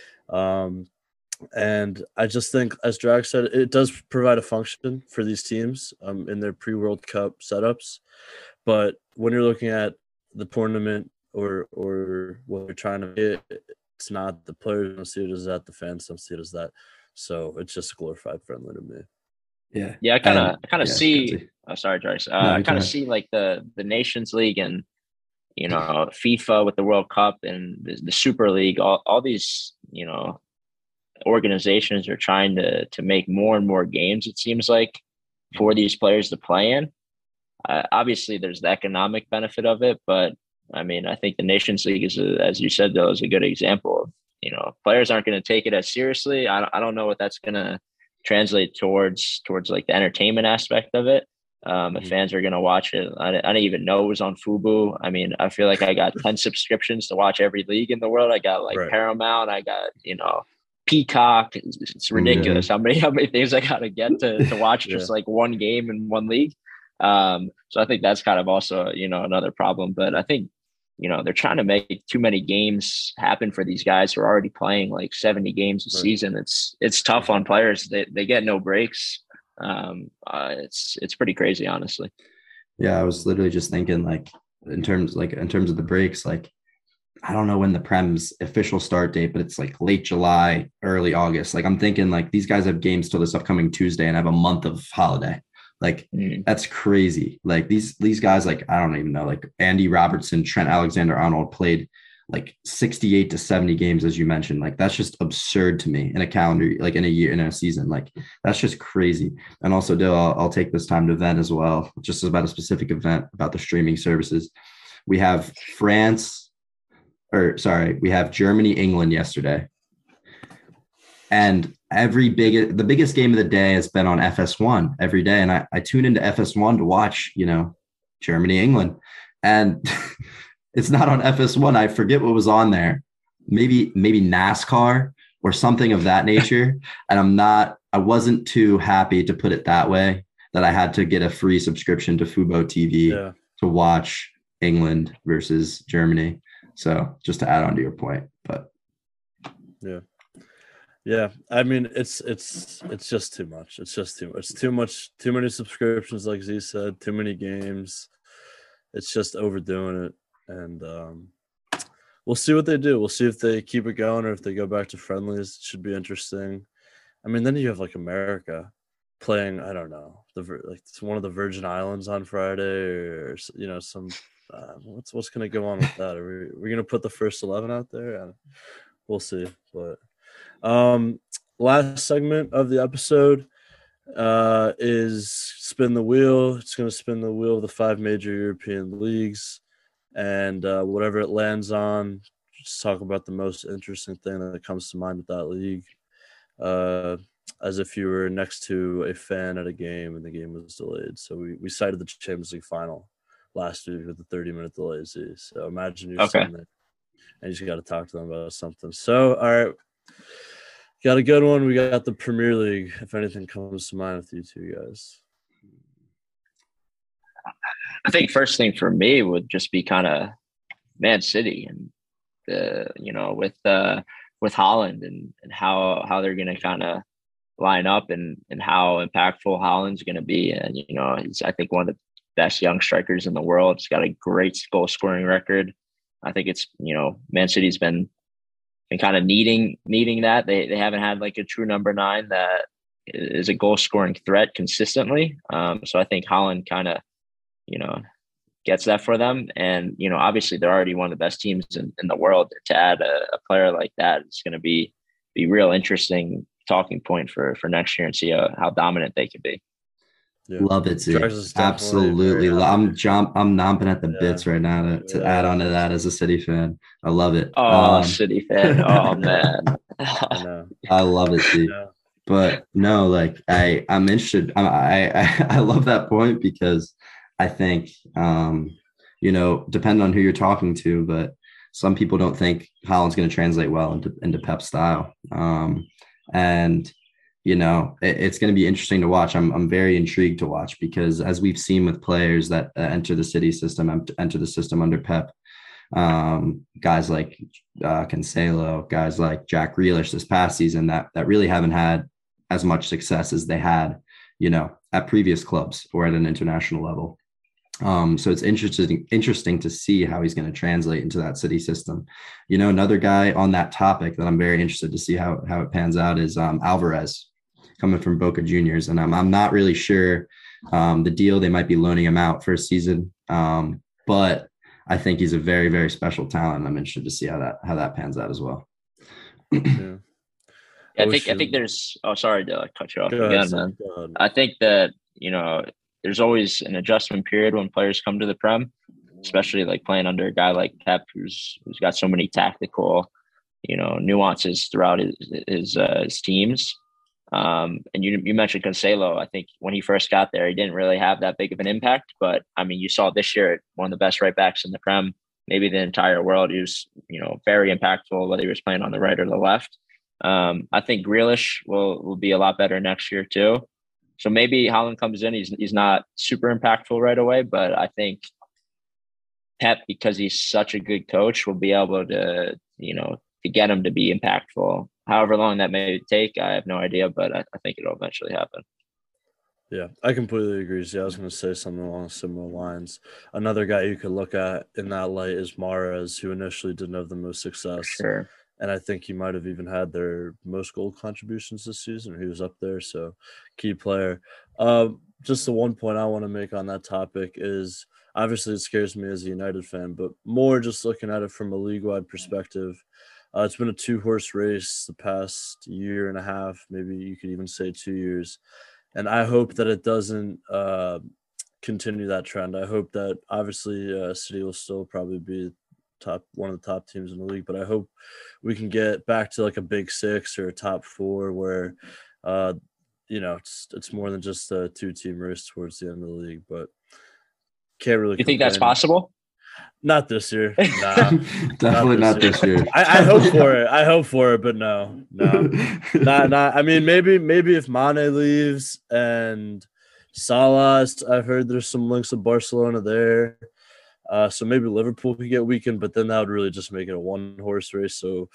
And I just think, as Drag said, it does provide a function for these teams in their pre-World Cup setups. But when you're looking at the tournament or what they're trying to get, it's not the players don't see it as that, the fans don't see it as that. So it's just a glorified friendly to me. Yeah. I kind of see. Oh, sorry, Joyce. I kind of see like the Nations League and FIFA with the World Cup and the Super League. All these organizations are trying to make more and more games. It seems like for these players to play in. Obviously, there's the economic benefit of it, but I mean, I think the Nations League is, as you said, though, is a good example of. Players aren't going to take it as seriously. I don't know what that's going to translate towards like the entertainment aspect of it. If fans are going to watch it, I didn't even know it was on Fubo. I mean, I feel like I got 10 subscriptions to watch every league in the world. I got Paramount. I got, Peacock. It's ridiculous how many things I got to get to watch just like one game in one league. So I think that's kind of also, another problem. But I think, they're trying to make too many games happen for these guys who are already playing like 70 games a season. It's tough on players. They get no breaks. It's pretty crazy, honestly. Yeah, I was literally just thinking, like in terms of the breaks, like I don't know when the Prem's official start date, but it's like late July, early August. Like I'm thinking like these guys have games till this upcoming Tuesday and have a month of holiday. Like that's crazy. Like these guys, like I don't even know, like Andy Robertson, Trent Alexander-Arnold played like 68 to 70 games, as you mentioned. Like that's just absurd to me in a calendar, like in a year, in a season. Like that's just crazy. And also, Dill, I'll take this time to vent as well, just about a specific event about the streaming services. We have we have Germany, England yesterday. And the biggest game of the day has been on FS1 every day. And I tune into FS1 to watch, Germany, England. And it's not on FS1. I forget what was on there. Maybe NASCAR or something of that nature. And I wasn't too happy, to put it that way, that I had to get a free subscription to Fubo TV to watch England versus Germany. So just to add on to your point, but yeah. I mean, it's just too much. It's just too much. Too much. Too many subscriptions, like Z said. Too many games. It's just overdoing it. And we'll see what they do. We'll see if they keep it going or if they go back to friendlies. It should be interesting. I mean, then you have like America playing. I don't know, it's one of the Virgin Islands on Friday, or some. What's going to go on with that? Are we going to put the first 11 out there? We'll see. But last segment of the episode is Spin the Wheel. It's going to spin the wheel of the 5 major European leagues, and whatever it lands on, just talk about the most interesting thing that comes to mind with that league, as if you were next to a fan at a game and the game was delayed. So we cited the Champions League final last week with the 30-minute delay. So imagine you're sitting there and you just got to talk to them about something. So, all right, got a good one. We got the Premier League, if anything comes to mind with you two guys. I think first thing for me would just be kind of Man City and with Haaland and how they're going to kind of line up and how impactful Haaland's going to be. And, he's, I think, one of the best young strikers in the world. He's got a great goal scoring record. I think it's, Man City's been kind of needing that. They haven't had like a true number 9 that is a goal scoring threat consistently. So I think Haaland kind of, gets that for them. And, obviously they're already one of the best teams in the world. To add a player like that is going to be real interesting talking point for next year and see how dominant they can be. Yeah. Love it, Z. Absolutely. I'm knomping at the bits right now to add on to that as a City fan. I love it. Oh, City fan. Oh, man. I love it, Z. But no, like I'm interested. I love that point because I think, depending on who you're talking to, but some people don't think Haaland's going to translate well into Pep's style. And it's going to be interesting to watch. I'm very intrigued to watch because as we've seen with players that enter the system under Pep, guys like Cancelo, guys like Jack Grealish this past season that really haven't had as much success as they had, at previous clubs or at an international level. So it's interesting to see how he's going to translate into that City system. Another guy on that topic that I'm very interested to see how it pans out is Alvarez, coming from Boca Juniors. And I'm not really sure the deal. They might be loaning him out for a season. But I think he's a very, very special talent. I'm interested to see how that pans out as well. Yeah. I think there's, sorry to cut you off again, man. I think that, there's always an adjustment period when players come to the Prem, especially like playing under a guy like Pep, who's got so many tactical, nuances throughout his teams. And you mentioned Cancelo. I think when he first got there, he didn't really have that big of an impact. But I mean, you saw this year, one of the best right backs in the Prem, maybe the entire world. He was, very impactful, whether he was playing on the right or the left. I think Grealish will be a lot better next year too. So maybe Haaland comes in. He's not super impactful right away, but I think Pep, because he's such a good coach, will be able to, to get him to be impactful. However long that may take, I have no idea, but I think it'll eventually happen. Yeah, I completely agree. See, I was going to say something along similar lines. Another guy you could look at in that light is Mahrez, who initially didn't have the most success. Sure. And I think he might have even had their most goal contributions this season. He was up there, so key player. Just the one point I want to make on that topic is obviously it scares me as a United fan, but more just looking at it from a league-wide perspective. It's been a two-horse race the past year and a half, maybe you could even say 2 years. And I hope that it doesn't continue that trend. I hope that obviously City will still probably be one of the top teams in the league, but I hope we can get back to like a big six or a top four where it's more than just a 2-team race towards the end of the league. But can't really. You think that's possible? Not this year. Nah, definitely not this year. I hope for it. I hope for it, but no. Not. I mean, maybe if Mane leaves and Salah, I've heard there's some links with Barcelona there. So maybe Liverpool could get weakened, but then that would really just make it a one-horse race. So,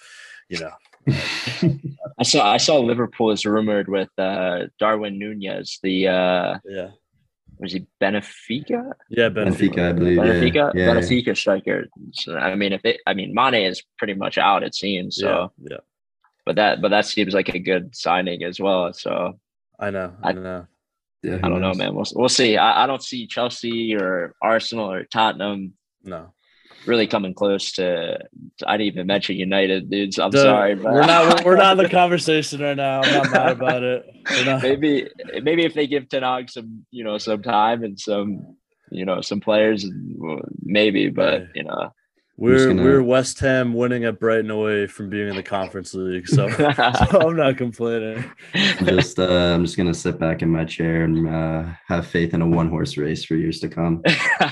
I saw Liverpool is rumored with Darwin Nunez, was he Benfica? Yeah, Benfica, I believe. Benfica striker. So, Mane is pretty much out, it seems. So, yeah. But that seems like a good signing as well. So I know. Yeah, I don't know, man. We'll see. I don't see Chelsea or Arsenal or Tottenham. No. Really coming close to. I didn't even mention United, dudes. I'm sorry, but we're not in the conversation right now. I'm not mad about it. Maybe if they give Ten Hag some time and some players, maybe. But we're West Ham winning at Brighton away from being in the Conference League, so I'm not complaining. I'm just gonna sit back in my chair and have faith in a one-horse race for years to come.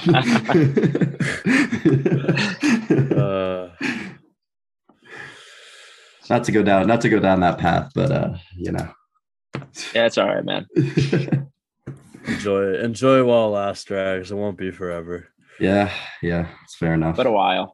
Not to go down that path, but Yeah, it's all right, man. Enjoy it while it lasts, Drags. It won't be forever. Yeah, it's fair enough. But a while.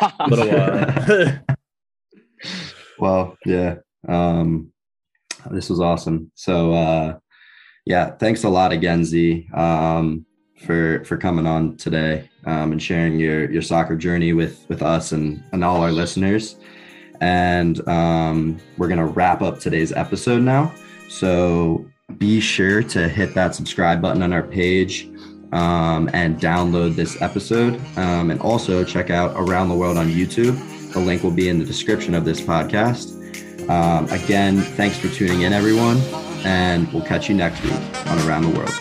Well, yeah. This was awesome. So thanks a lot again, Z, for coming on today and sharing your soccer journey with us and all our listeners. And we're gonna wrap up today's episode now. So be sure to hit that subscribe button on our page. And download this episode. And also check out Around the World on YouTube. The link will be in the description of this podcast. Again, thanks for tuning in, everyone. And we'll catch you next week on Around the World.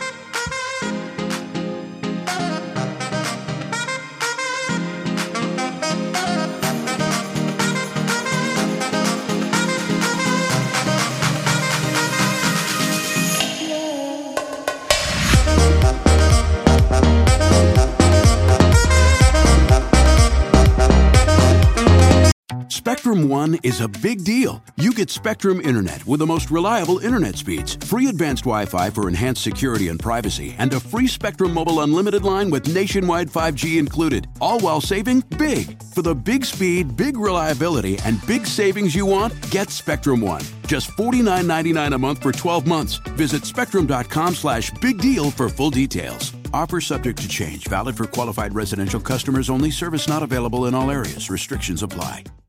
Spectrum One is a big deal. You get Spectrum Internet with the most reliable internet speeds, free advanced Wi-Fi for enhanced security and privacy, and a free Spectrum Mobile Unlimited line with nationwide 5G included, all while saving big. For the big speed, big reliability, and big savings you want, get Spectrum One. Just $49.99 a month for 12 months. Visit spectrum.com/big deal for full details. Offer subject to change. Valid for qualified residential customers only. Service not available in all areas. Restrictions apply.